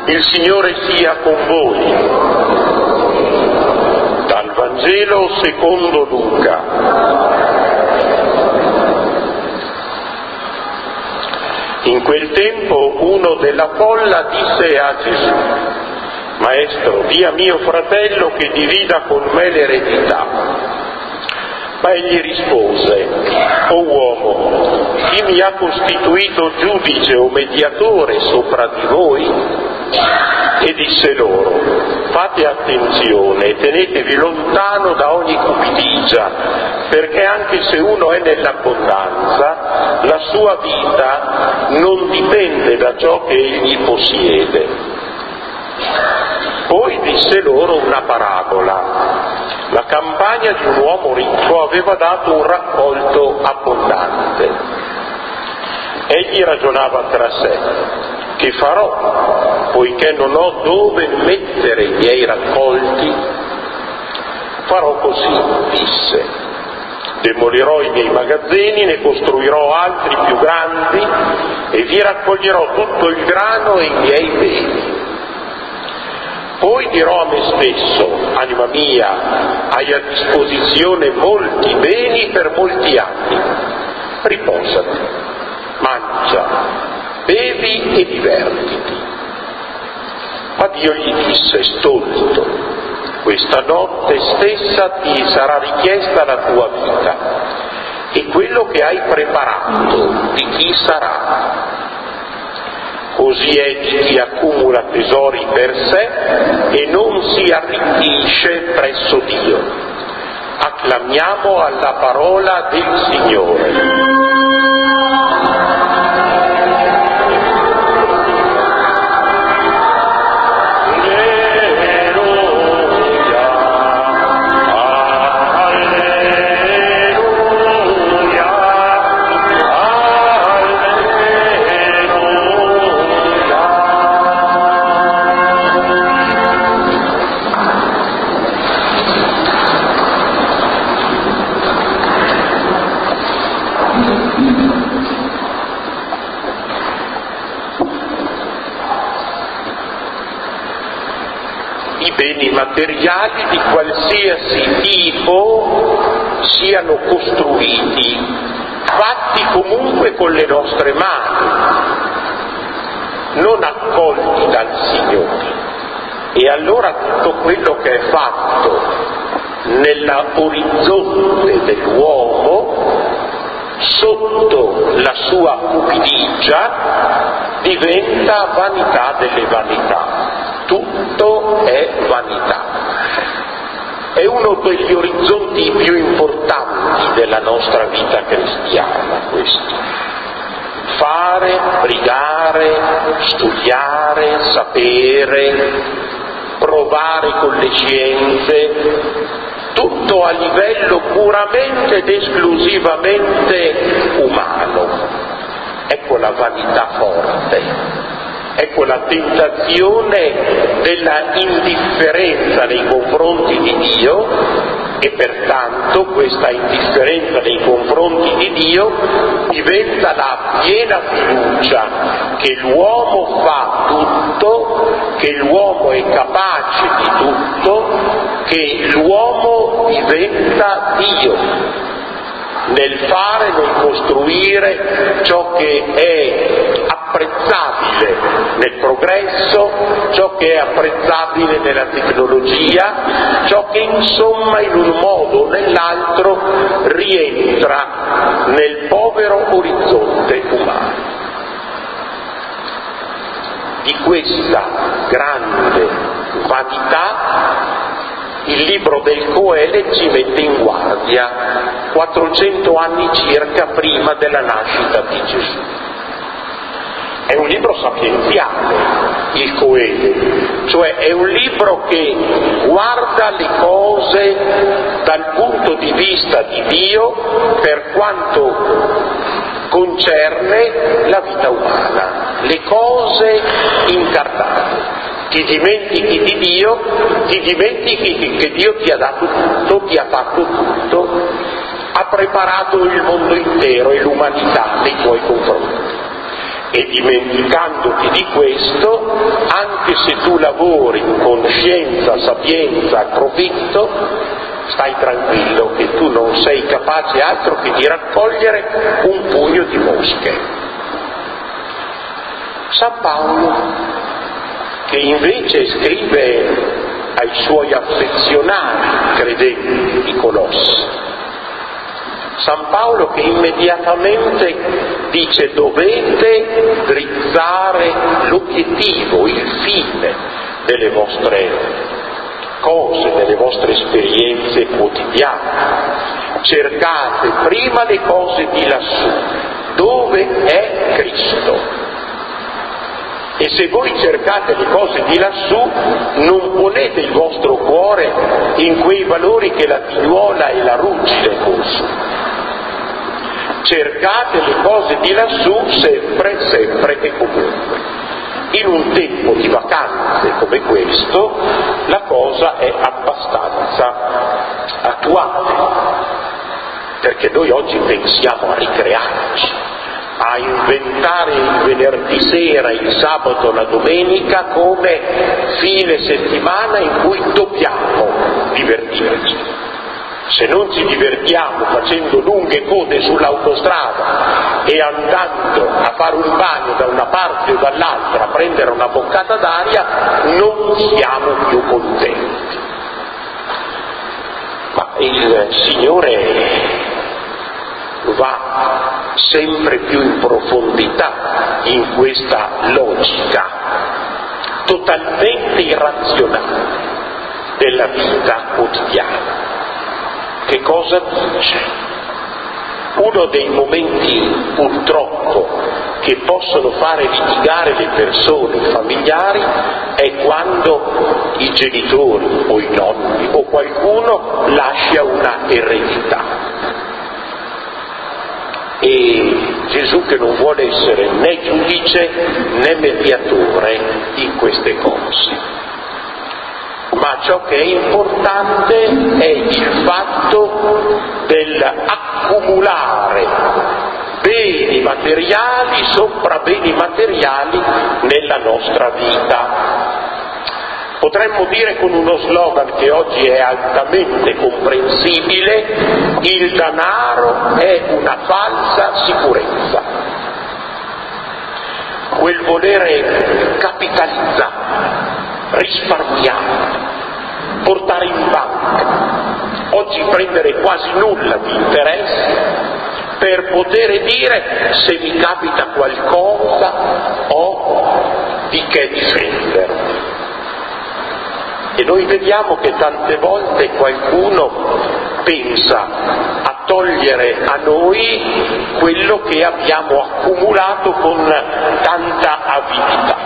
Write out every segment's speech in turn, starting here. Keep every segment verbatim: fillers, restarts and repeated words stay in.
Il Signore sia con voi. Dal Vangelo secondo Luca. In quel tempo uno della folla disse a Gesù: Maestro, di a mio fratello che divida con me l'eredità. Ma egli rispose: O uomo, chi mi ha costituito giudice o mediatore sopra di voi? E disse loro: fate attenzione e tenetevi lontano da ogni cupidigia, perché anche se uno è nell'abbondanza, la sua vita non dipende da ciò che egli possiede. Poi disse loro una parabola. La campagna di un uomo ricco aveva dato un raccolto abbondante. Egli ragionava tra sé: che farò, poiché non ho dove mettere i miei raccolti? Farò così, disse: demolirò i miei magazzini, ne costruirò altri più grandi e vi raccoglierò tutto il grano e i miei beni. Poi dirò a me stesso: anima mia, hai a disposizione molti beni per molti anni. Riposati, mangia, bevi e divertiti. Ma Dio gli disse, stolto: questa notte stessa ti sarà richiesta la tua vita, e quello che hai preparato di chi sarà? Così è di chi accumula tesori per sé e non si arricchisce presso Dio. Acclamiamo alla parola del Signore. Materiali di qualsiasi tipo siano costruiti, fatti comunque con le nostre mani, non accolti dal Signore. E allora tutto quello che è fatto nell'orizzonte dell'uomo, sotto la sua cupidigia, diventa vanità delle vanità. Tutto è vanità. È uno degli orizzonti più importanti della nostra vita cristiana, questo. Fare, brigare, studiare, sapere, provare con le scienze, tutto a livello puramente ed esclusivamente umano. Ecco la vanità forte. Ecco la tentazione della indifferenza nei confronti di Dio, e pertanto questa indifferenza nei confronti di Dio diventa la piena fiducia che l'uomo fa tutto, che l'uomo è capace di tutto, che l'uomo diventa Dio nel fare, nel costruire ciò che è apprezzabile nel progresso, ciò che è apprezzabile nella tecnologia, ciò che insomma in un modo o nell'altro rientra nel povero orizzonte umano. Di questa grande vanità il libro del Coele ci mette in guardia quattrocento anni circa prima della nascita di Gesù. È un libro sapienziale, il Coele, cioè è un libro che guarda le cose dal punto di vista di Dio per quanto concerne la vita umana, le cose incarnate. Ti dimentichi di Dio, ti dimentichi che Dio ti ha dato tutto, ti ha fatto tutto, ha preparato il mondo intero e l'umanità nei tuoi confronti. E dimenticandoti di questo, anche lavori con scienza, sapienza, profitto, stai tranquillo che tu non sei capace altro che di raccogliere un pugno di mosche. San Paolo, che invece scrive ai suoi affezionati credenti di Colosse, San Paolo che immediatamente dice: dovete drizzare l'obiettivo, il fine delle vostre cose, delle vostre esperienze quotidiane. Cercate prima le cose di lassù, dove è Cristo. E se voi cercate le cose di lassù, non ponete il vostro cuore in quei valori che la figliuola e la ruggine consumano. Cercate le cose di lassù sempre, sempre e comunque. In un tempo di vacanze come questo, la cosa è abbastanza attuale, perché noi oggi pensiamo a ricrearci, a inventare il venerdì sera, il sabato, la domenica come fine settimana in cui dobbiamo divertirci. Se non ci divertiamo facendo lunghe code sull'autostrada e andando a fare un bagno da una parte o dall'altra a prendere una boccata d'aria, non siamo più contenti. Ma il Signore va sempre più in profondità in questa logica totalmente irrazionale della vita quotidiana. Che cosa dice? Uno dei momenti purtroppo che possono fare litigare le persone, i familiari, è quando i genitori o i nonni o qualcuno lascia una eredità. E Gesù, che non vuole essere né giudice né mediatore in queste cose, ma ciò che è importante è il fatto dell'accumulare beni materiali sopra beni materiali nella nostra vita. Potremmo dire con uno slogan che oggi è altamente comprensibile: il denaro è una falsa sicurezza. Quel volere capitalizzare, risparmiare, portare in banca, oggi prendere quasi nulla di interessi per poter dire: se mi capita qualcosa ho di che difendermi. E noi vediamo che tante volte qualcuno pensa a togliere a noi quello che abbiamo accumulato con tanta avidità.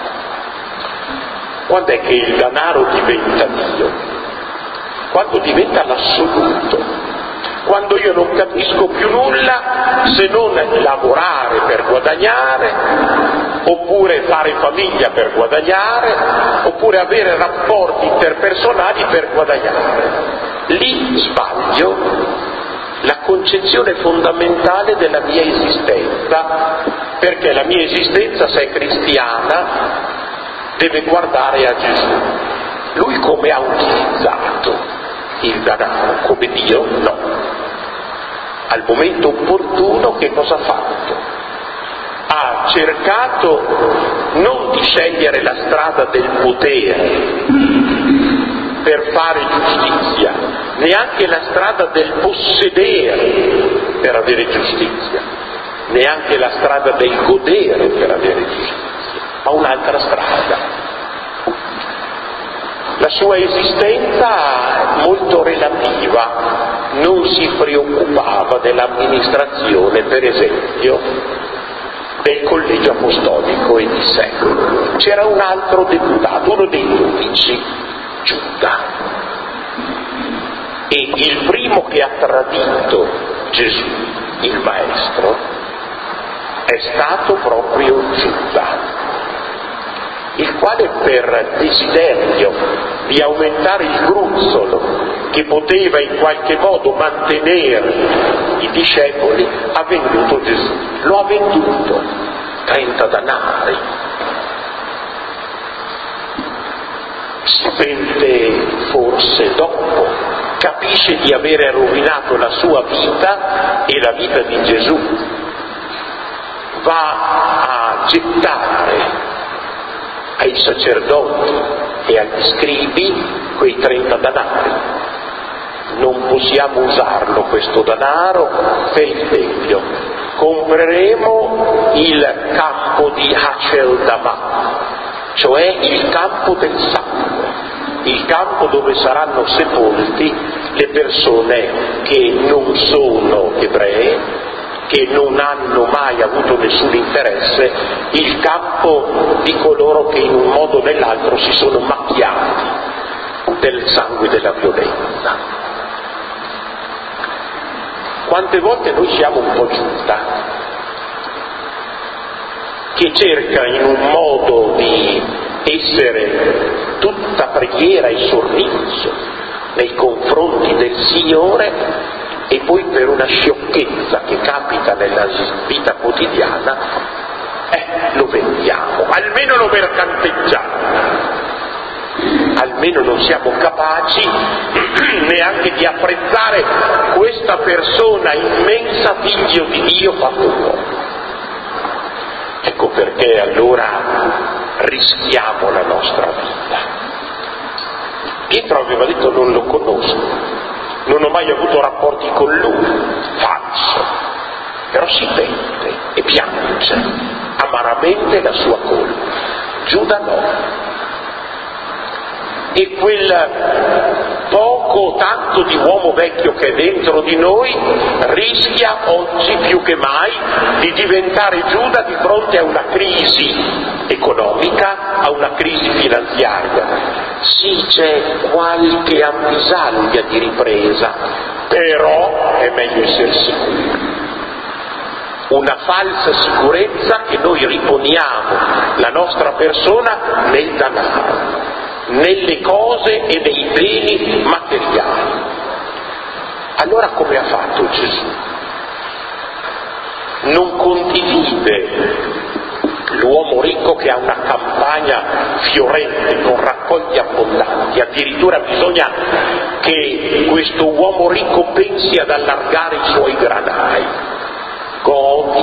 Quando è che il denaro diventa Dio? Quando diventa l'assoluto, quando io non capisco più nulla se non lavorare per guadagnare, oppure fare famiglia per guadagnare, oppure avere rapporti interpersonali per guadagnare. Lì sbaglio la concezione fondamentale della mia esistenza, perché la mia esistenza, se è cristiana, deve guardare a Gesù. Lui come ha utilizzato il denaro? Come Dio? No. Al momento opportuno che cosa ha fatto? Ha cercato non di scegliere la strada del potere per fare giustizia, neanche la strada del possedere per avere giustizia, neanche la strada del godere per avere giustizia, ma un'altra strada. La sua esistenza molto relativa, non si preoccupava dell'amministrazione, per esempio, del collegio apostolico e di sé. C'era un altro deputato, uno dei dodici, Giuda. E il primo che ha tradito Gesù, il Maestro, è stato proprio Giuda, il quale, per desiderio di aumentare il gruzzolo che poteva in qualche modo mantenere i discepoli, ha venduto Gesù. Lo ha venduto, trenta danari. si pente forse dopo, capisce di avere rovinato la sua vita e la vita di Gesù, va a gettare ai sacerdoti e agli scribi quei trenta danari. Non possiamo usarlo questo danaro per il Tempio, compreremo il campo di Haceldama, cioè il campo del sangue, il campo dove saranno sepolti le persone che non sono ebree, che non hanno mai avuto nessun interesse, il campo di coloro che in un modo o nell'altro si sono macchiati del sangue della violenza. Quante volte noi siamo un po' Giuda, che cerca in un modo di essere tutta preghiera e sorriso nei confronti del Signore, e poi per una sciocchezza che capita nella vita quotidiana, eh, lo vendiamo, almeno lo mercanteggiamo, almeno non siamo capaci neanche di apprezzare questa persona immensa, figlio di Dio fatto uomo. Ecco perché allora rischiamo la nostra vita. Pietro aveva detto: non lo conosco, non ho mai avuto rapporti con lui, falso, però si pente e piange amaramente la sua colpa. Giuda no. E quel poco tanto di uomo vecchio che è dentro di noi rischia oggi più che mai di diventare Giuda di fronte a una crisi economica, a una crisi finanziaria. Sì, c'è qualche avvisaglia di ripresa, però è meglio essere sicuri. Una falsa sicurezza che noi riponiamo la nostra persona nel danaro, nelle cose e nei beni materiali. Allora come ha fatto Gesù? Non condivide l'uomo ricco che ha una campagna fiorente con raccogli abbondanti, addirittura bisogna che questo uomo ricco pensi ad allargare i suoi granai. Godi,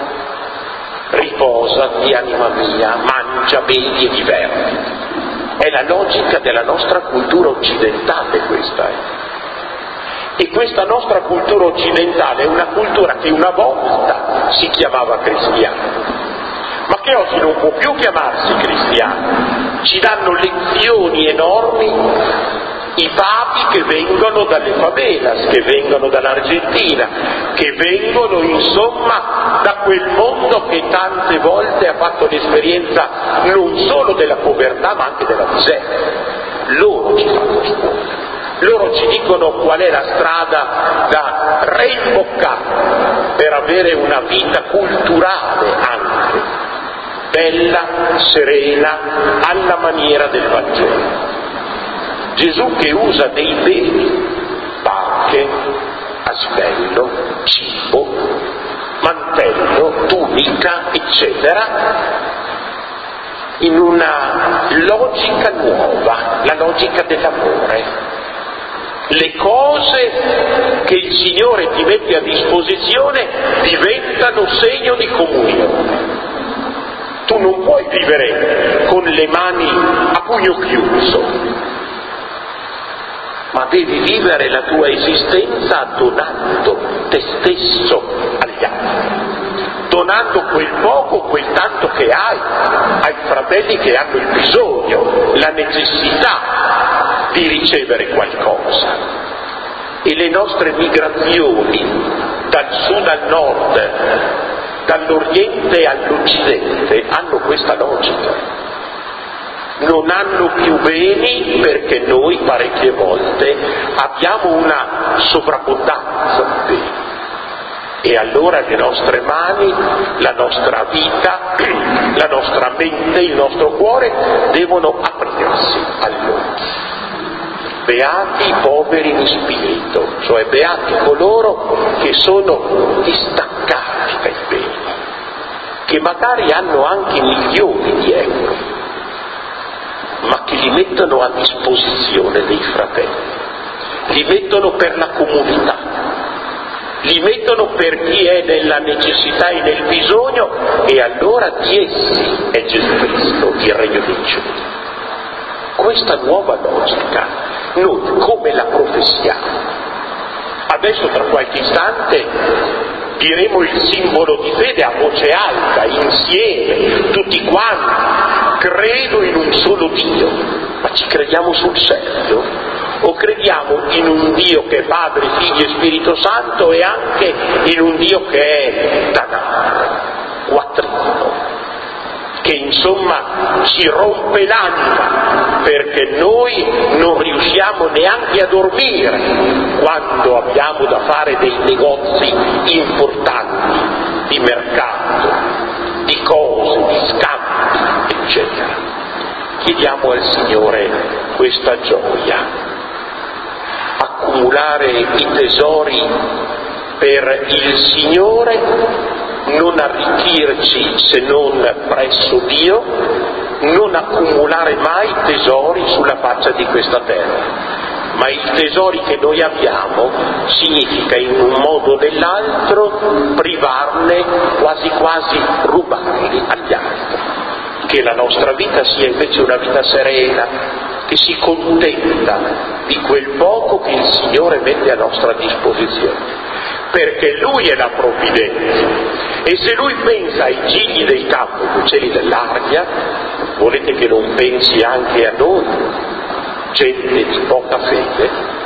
riposati anima mia, mangia, bevi e divertiti. È la logica della nostra cultura occidentale questa, eh. E questa nostra cultura occidentale è una cultura che una volta si chiamava cristiana, ma che oggi non può più chiamarsi cristiana. Ci danno lezioni enormi i papi che vengono dalle favelas, che vengono dall'Argentina, che vengono insomma da quel mondo che tante volte ha fatto l'esperienza non solo della povertà ma anche della miseria. Loro ci fanno scuola. Loro ci dicono qual è la strada da reimboccare per avere una vita culturale anche, bella, serena, alla maniera del Vangelo. Gesù che usa dei beni, barche, asinello, cibo, mantello, tunica, eccetera, in una logica nuova, la logica dell'amore. Le cose che il Signore ti mette a disposizione diventano segno di comunione. Tu non puoi vivere con le mani a pugno chiuso, ma devi vivere la tua esistenza donando te stesso agli altri, donando quel poco, quel tanto che hai, ai fratelli che hanno il bisogno, la necessità di ricevere qualcosa. E le nostre migrazioni dal sud al nord, dall'Oriente all'Occidente, hanno questa logica. Non hanno più beni perché noi parecchie volte abbiamo una sovrabbondanza di beni. E allora le nostre mani, la nostra vita, la nostra mente, il nostro cuore devono aprirsi a Lui. Beati i poveri in spirito, cioè beati coloro che sono distaccati dai beni, che magari hanno anche milioni di euro, ma che li mettono a disposizione dei fratelli, li mettono per la comunità, li mettono per chi è nella necessità e nel bisogno, e allora di essi è Gesù Cristo, il regno dei cieli. Questa nuova logica noi come la professiamo? Adesso tra qualche istante diremo il simbolo di fede a voce alta, insieme, tutti quanti. Credo in un solo Dio, ma ci crediamo sul serio? O crediamo in un Dio che è Padre, Figlio e Spirito Santo e anche in un Dio che è Danar, quattrino, che insomma ci rompe l'anima perché noi non riusciamo neanche a dormire quando abbiamo da fare dei negozi importanti di mercato, di cose, di scambi, eccetera. Chiediamo al Signore questa gioia, accumulare i tesori per il Signore, non arricchirci se non presso Dio, non accumulare mai tesori sulla faccia di questa terra, ma i tesori che noi abbiamo significa in un modo o nell'altro privarne, quasi quasi rubarli agli altri. Che la nostra vita sia invece una vita serena, che si contenta di quel poco che il Signore mette a nostra disposizione, perché Lui è la provvidenza. E se Lui pensa ai gigli del campo, ai uccelli dell'aria, volete che non pensi anche a noi, gente di poca fede?